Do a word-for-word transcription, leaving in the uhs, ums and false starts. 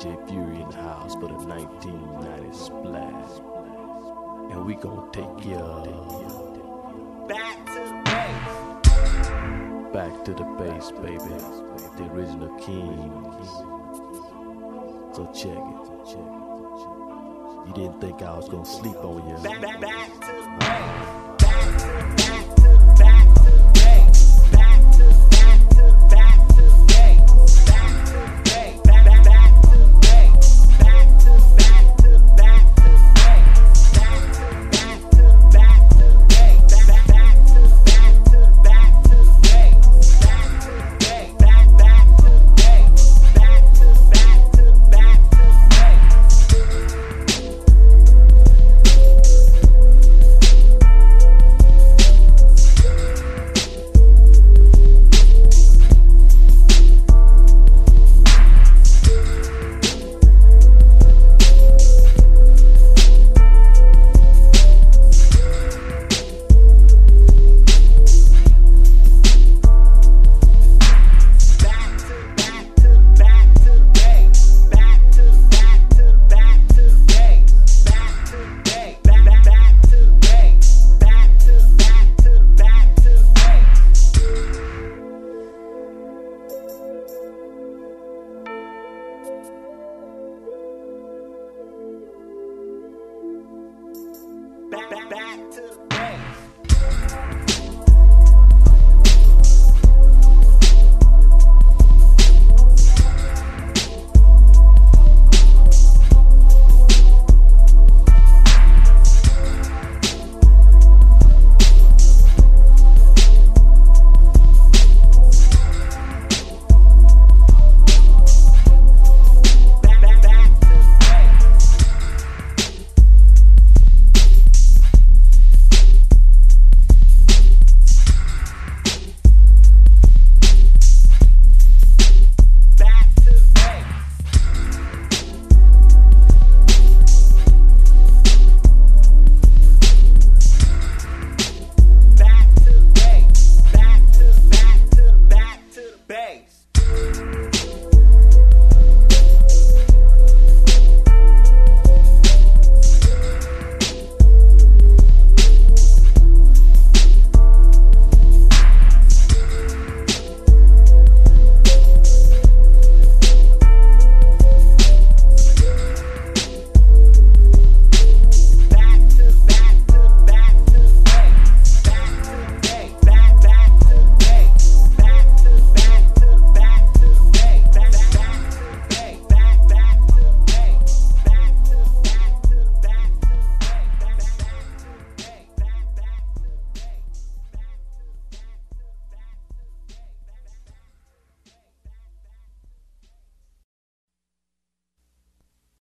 J Fury in the house for the nineteen ninety splash. And we gon' take ya Back to the base. back to the base, baby. The original Kings. So check it. You didn't think I was gonna sleep on you. Back, back, back to the base.